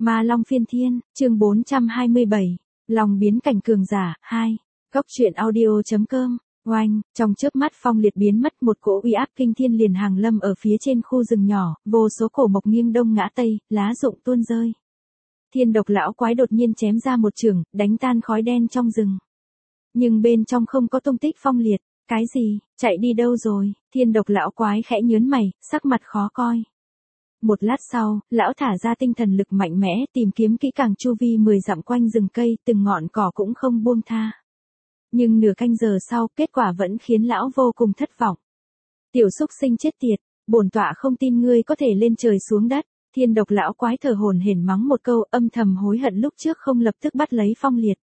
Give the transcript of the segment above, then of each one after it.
Ma Long phiên thiên, chương 427, Long biến cảnh cường giả, 2. Góc truyện audio.com, oanh, trong chớp mắt Phong Liệt biến mất, một cỗ uy áp kinh thiên liền hàng lâm ở phía trên khu rừng nhỏ, vô số cổ mộc nghiêng đông ngã tây, lá rụng tuôn rơi. Thiên Độc lão quái đột nhiên chém ra một chưởng, đánh tan khói đen trong rừng. Nhưng bên trong không có tung tích Phong Liệt, cái gì, chạy đi đâu rồi? Thiên Độc lão quái khẽ nhướng mày, sắc mặt khó coi. Một lát sau, lão thả ra tinh thần lực mạnh mẽ, tìm kiếm kỹ càng chu vi 10 dặm quanh rừng cây, từng ngọn cỏ cũng không buông tha. Nhưng nửa canh giờ sau, kết quả vẫn khiến lão vô cùng thất vọng. Tiểu xúc sinh chết tiệt, bổn tọa không tin ngươi có thể lên trời xuống đất. Thiên Độc lão quái thở hổn hển mắng một câu, âm thầm hối hận lúc trước không lập tức bắt lấy Phong Liệt.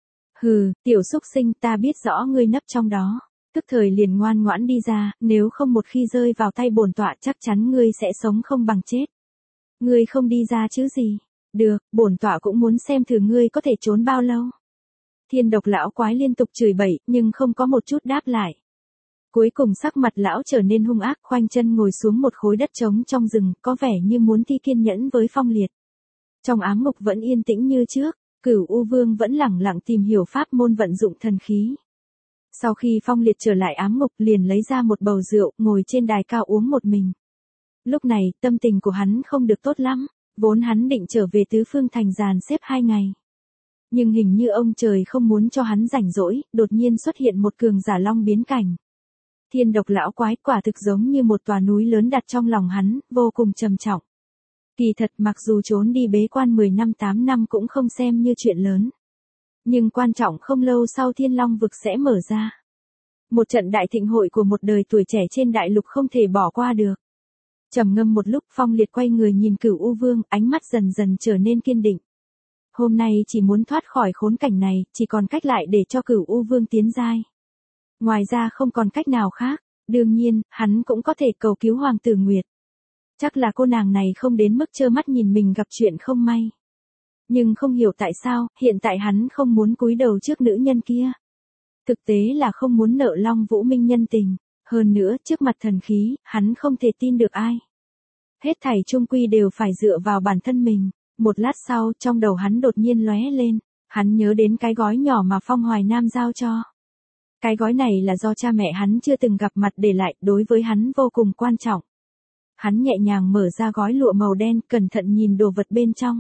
Hừ, tiểu xúc sinh, ta biết rõ ngươi nấp trong đó. Tức thời liền ngoan ngoãn đi ra, nếu không một khi rơi vào tay bổn tọa chắc chắn ngươi sẽ sống không bằng chết. Ngươi không đi ra chứ gì? Được, bổn tọa cũng muốn xem thử ngươi có thể trốn bao lâu. Thiên Độc lão quái liên tục chửi bậy, nhưng không có một chút đáp lại. Cuối cùng sắc mặt lão trở nên hung ác, khoanh chân ngồi xuống một khối đất trống trong rừng, có vẻ như muốn thi kiên nhẫn với Phong Liệt. Trong ám ngục vẫn yên tĩnh như trước, Cửu U Vương vẫn lẳng lặng tìm hiểu pháp môn vận dụng thần khí. Sau khi Phong Liệt trở lại ám ngục liền lấy ra một bầu rượu, ngồi trên đài cao uống một mình. Lúc này, tâm tình của hắn không được tốt lắm, vốn hắn định trở về Tứ Phương Thành dàn xếp 2 ngày. Nhưng hình như ông trời không muốn cho hắn rảnh rỗi, đột nhiên xuất hiện một cường giả long biến cảnh. Thiên Độc lão quái quả thực giống như một tòa núi lớn đặt trong lòng hắn, vô cùng trầm trọng. Kỳ thật mặc dù trốn đi bế quan 10 năm 8 năm cũng không xem như chuyện lớn. Nhưng quan trọng không lâu sau Thiên Long vực sẽ mở ra. Một trận đại thịnh hội của một đời tuổi trẻ trên đại lục không thể bỏ qua được. Trầm ngâm một lúc, Phong Liệt quay người nhìn Cửu U Vương, ánh mắt dần dần trở nên kiên định. Hôm nay chỉ muốn thoát khỏi khốn cảnh này, chỉ còn cách lại để cho Cửu U Vương tiến giai. Ngoài ra không còn cách nào khác, đương nhiên, hắn cũng có thể cầu cứu Hoàng tử Nguyệt. Chắc là cô nàng này không đến mức trơ mắt nhìn mình gặp chuyện không may. Nhưng không hiểu tại sao, hiện tại hắn không muốn cúi đầu trước nữ nhân kia. Thực tế là không muốn nợ Long Vũ Minh nhân tình. Hơn nữa, trước mặt thần khí, hắn không thể tin được ai. Hết thảy chung quy đều phải dựa vào bản thân mình. Một lát sau, trong đầu hắn đột nhiên lóe lên. Hắn nhớ đến cái gói nhỏ mà Phong Hoài Nam giao cho. Cái gói này là do cha mẹ hắn chưa từng gặp mặt để lại, đối với hắn vô cùng quan trọng. Hắn nhẹ nhàng mở ra gói lụa màu đen, cẩn thận nhìn đồ vật bên trong.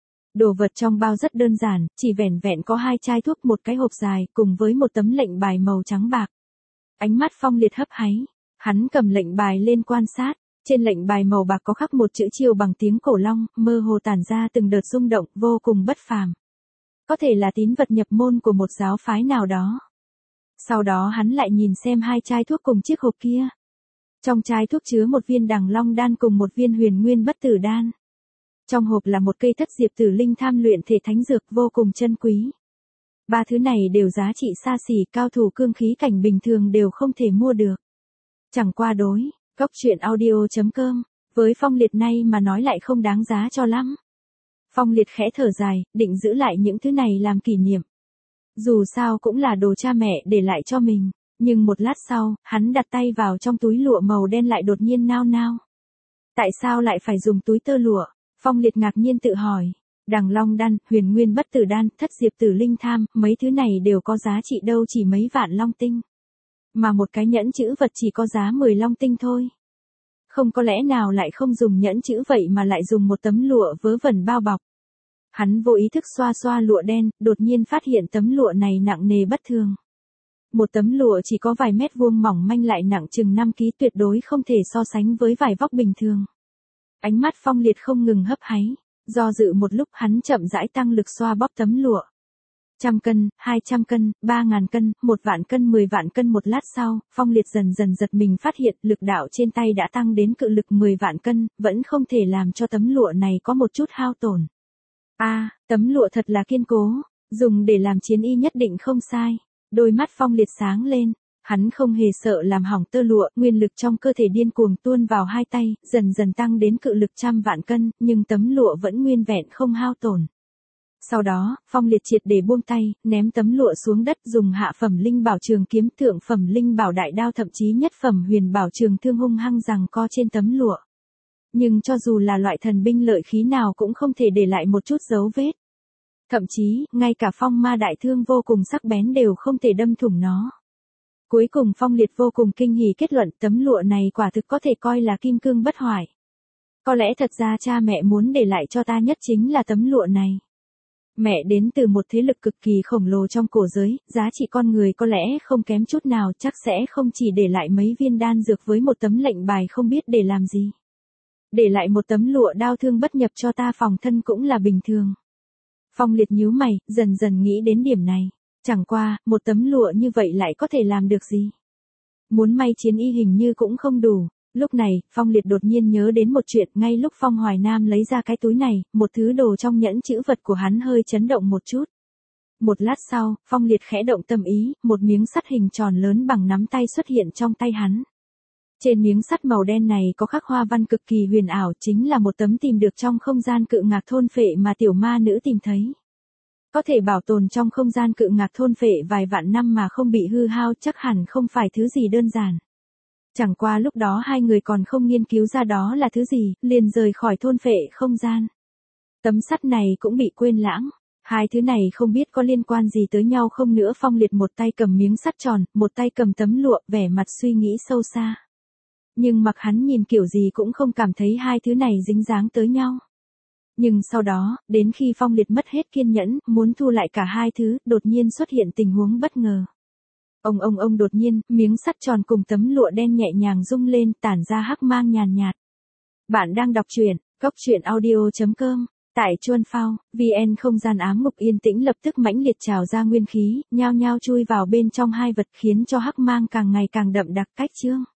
Đồ vật trong bao rất đơn giản, chỉ vẻn vẹn có 2 chai thuốc, một cái hộp dài, cùng với một tấm lệnh bài màu trắng bạc. Ánh mắt Phong Liệt hấp háy, hắn cầm lệnh bài lên quan sát, trên lệnh bài màu bạc có khắc một chữ chiêu bằng tiếng cổ long, mơ hồ tản ra từng đợt rung động, vô cùng bất phàm. Có thể là tín vật nhập môn của một giáo phái nào đó. Sau đó hắn lại nhìn xem 2 chai thuốc cùng chiếc hộp kia. Trong chai thuốc chứa một viên đằng long đan cùng một viên huyền nguyên bất tử đan. Trong hộp là một cây thất diệp tử linh tham luyện thể thánh dược vô cùng chân quý. 3 thứ này đều giá trị xa xỉ, cao thủ cương khí cảnh bình thường đều không thể mua được. Chẳng qua đối, góc truyện audio.com, với Phong Liệt nay mà nói lại không đáng giá cho lắm. Phong Liệt khẽ thở dài, định giữ lại những thứ này làm kỷ niệm. Dù sao cũng là đồ cha mẹ để lại cho mình, nhưng một lát sau, hắn đặt tay vào trong túi lụa màu đen lại đột nhiên nao nao. Tại sao lại phải dùng túi tơ lụa? Phong Liệt ngạc nhiên tự hỏi. Đằng long đan, huyền nguyên bất tử đan, thất diệp tử linh tham, mấy thứ này đều có giá trị đâu chỉ mấy vạn long tinh. Mà một cái nhẫn chữ vật chỉ có giá 10 long tinh thôi. Không có lẽ nào lại không dùng nhẫn chữ vậy mà lại dùng một tấm lụa vớ vẩn bao bọc. Hắn vô ý thức xoa xoa lụa đen, đột nhiên phát hiện tấm lụa này nặng nề bất thường. Một tấm lụa chỉ có vài mét vuông mỏng manh lại nặng chừng 5 ký, tuyệt đối không thể so sánh với vải vóc bình thường. Ánh mắt Phong Liệt không ngừng hấp háy, do dự một lúc hắn chậm rãi tăng lực xoa bóp tấm lụa. 100 cân, 200 cân, 3.000 cân, 1 vạn cân, 10 vạn cân. Một lát sau, Phong Liệt dần dần giật mình phát hiện lực đạo trên tay đã tăng đến cự lực 10 vạn cân, vẫn không thể làm cho tấm lụa này có một chút hao tổn. Tấm lụa thật là kiên cố, dùng để làm chiến y nhất định không sai. Đôi mắt Phong Liệt sáng lên, hắn không hề sợ làm hỏng tơ lụa, nguyên lực trong cơ thể điên cuồng tuôn vào 2 tay, dần dần tăng đến cự lực 100 vạn cân, nhưng tấm lụa vẫn nguyên vẹn không hao tổn. Sau đó, Phong Liệt triệt để buông tay, ném tấm lụa xuống đất, dùng hạ phẩm linh bảo trường kiếm, thượng phẩm linh bảo đại đao, thậm chí nhất phẩm huyền bảo trường thương hung hăng giằng co trên tấm lụa. nhưng cho dù là loại thần binh lợi khí nào cũng không thể để lại một chút dấu vết. Thậm chí, ngay cả phong ma đại thương vô cùng sắc bén đều không thể đâm thủng nó. Cuối cùng Phong Liệt vô cùng kinh hỉ kết luận tấm lụa này quả thực có thể coi là kim cương bất hoại. Có lẽ thật ra cha mẹ muốn để lại cho ta nhất chính là tấm lụa này. Mẹ đến từ một thế lực cực kỳ khổng lồ trong cổ giới, giá trị con người có lẽ không kém chút nào, chắc sẽ không chỉ để lại mấy viên đan dược với một tấm lệnh bài không biết để làm gì. Để lại một tấm lụa đao thương bất nhập cho ta phòng thân cũng là bình thường. Phong Liệt nhíu mày, dần dần nghĩ đến điểm này. Chẳng qua, một tấm lụa như vậy lại có thể làm được gì? Muốn may chiến y hình như cũng không đủ. Lúc này, Phong Liệt đột nhiên nhớ đến một chuyện, ngay lúc Phong Hoài Nam lấy ra cái túi này, một thứ đồ trong nhẫn chữ vật của hắn hơi chấn động một chút. Một lát sau, Phong Liệt khẽ động tâm ý, một miếng sắt hình tròn lớn bằng nắm tay xuất hiện trong tay hắn. Trên miếng sắt màu đen này có khắc hoa văn cực kỳ huyền ảo, chính là một tấm tìm được trong không gian cự ngạc thôn phệ mà tiểu ma nữ tìm thấy. Có thể bảo tồn trong không gian cự ngạc thôn phệ vài vạn năm mà không bị hư hao chắc hẳn không phải thứ gì đơn giản. Chẳng qua lúc đó hai người còn không nghiên cứu ra đó là thứ gì, liền rời khỏi thôn phệ không gian. Tấm sắt này cũng bị quên lãng. Hai thứ này không biết có liên quan gì tới nhau không nữa. Phong Liệt một tay cầm miếng sắt tròn, một tay cầm tấm lụa, vẻ mặt suy nghĩ sâu xa. Nhưng mặc hắn nhìn kiểu gì cũng không cảm thấy hai thứ này dính dáng tới nhau. Nhưng sau đó, đến khi Phong Liệt mất hết kiên nhẫn, muốn thu lại cả hai thứ, đột nhiên xuất hiện tình huống bất ngờ. Ông đột nhiên, miếng sắt tròn cùng tấm lụa đen nhẹ nhàng rung lên, tản ra hắc mang nhàn nhạt. Bạn đang đọc truyện, goctruyện.audio.com. Tại Chuan Phao, VN không gian ám ngục yên tĩnh lập tức mãnh liệt trào ra nguyên khí, nhao nhao chui vào bên trong hai vật khiến cho hắc mang càng ngày càng đậm đặc. Cách chương.